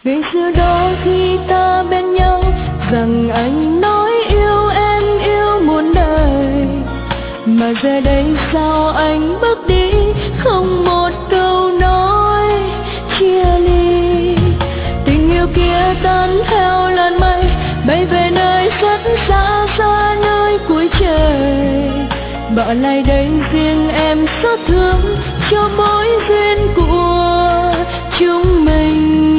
Ngày xưa đó khi ta bên nhau, rằng anh nói yêu em yêu muôn đời, mà giờ đây sao anh bước đi không một câu nói chia ly. Tình yêu kia tan theo làn mây bay về nơi rất xa xa nơi cuối trời, bỏ lại đây riêng em xót thương cho mối duyên của chúng mình.